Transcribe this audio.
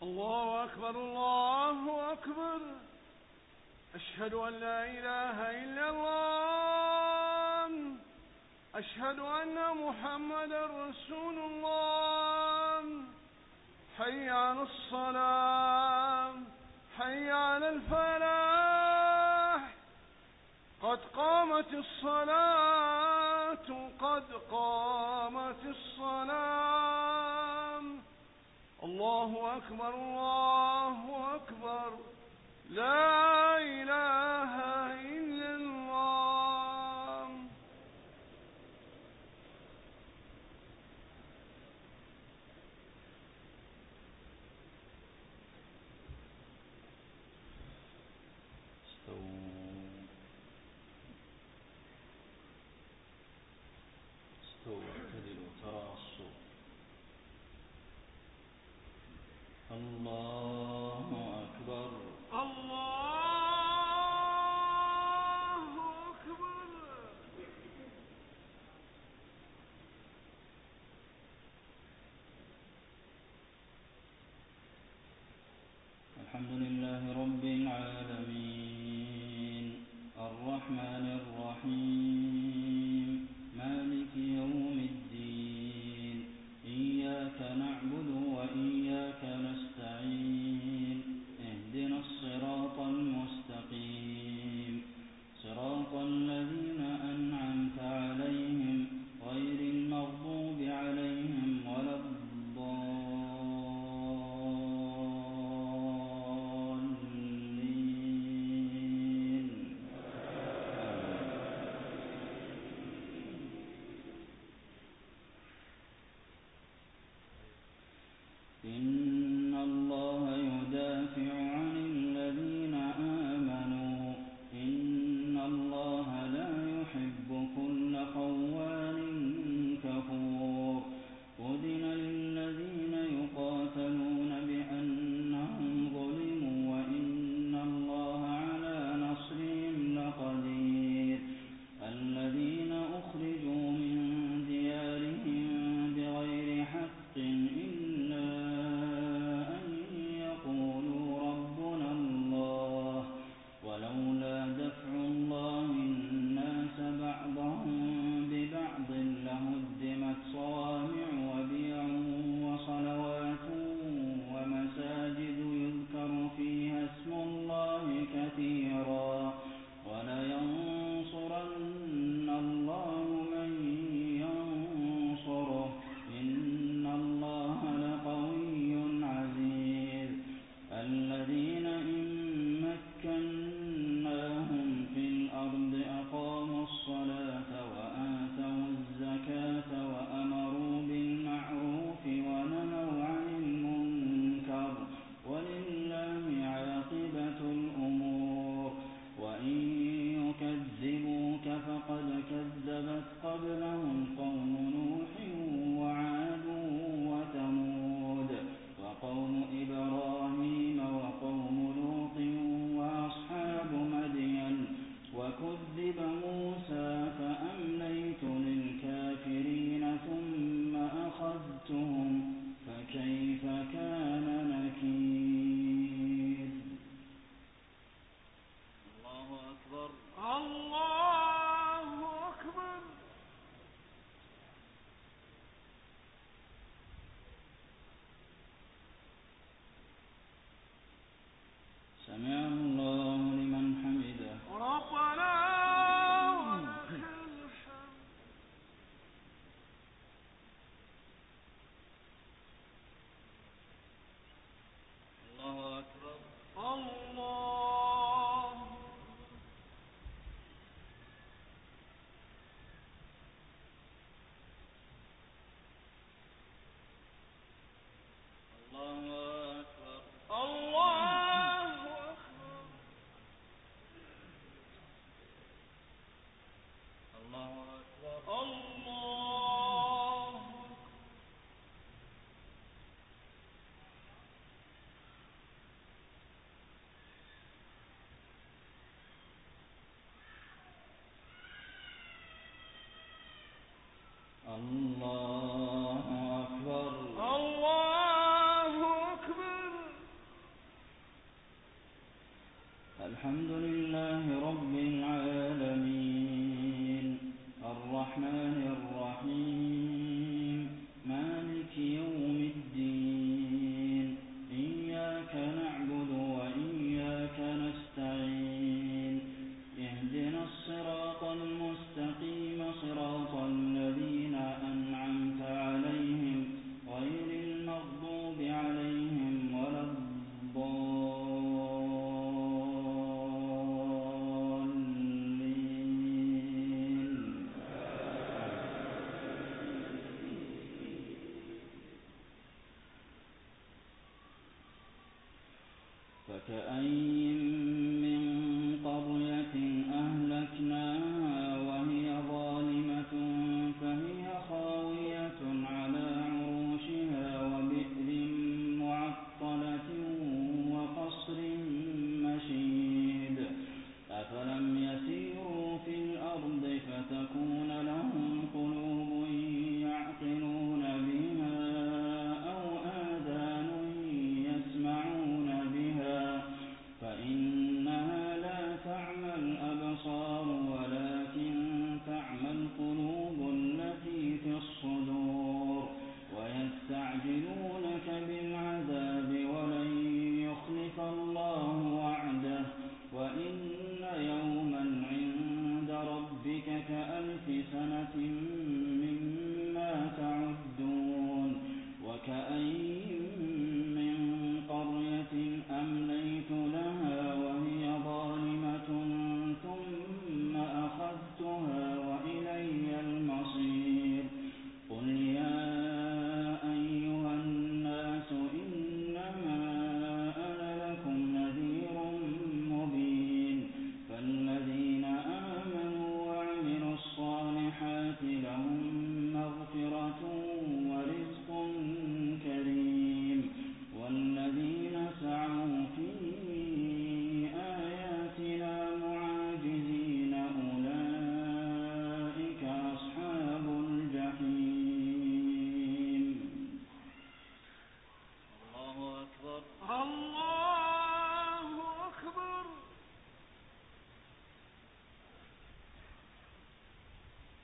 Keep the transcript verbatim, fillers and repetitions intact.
الله أكبر الله أكبر. أشهد أن لا إله إلا الله. أشهد أن محمدا رسول الله. حي على الصلاة، حي على الفلاح، قد قامت الصلاة، قد قامت الصلاة. الله أكبر الله أكبر. لا إله إلا الله. استووا استووا اعتدلوا تراصوا. الله أكبر الله أكبر. الحمد لله رب العالمين الرحمن الرحيم مالك يوم الدين. إياك نعبد وإياك نستعين. اهدنا الصراط المستقيم صراط الذين أنعمت عليهم غير المغضوب عليهم ولا الضالين. إن الله يدافع عن الذين آمنوا. إن الله لا يحب كل خوان كفور. أذن للذين يقاتلون بأنهم ظلموا وإن الله على نصرهم لقدير. الذين أخرجوا من ديارهم بغير حق إلا فكأين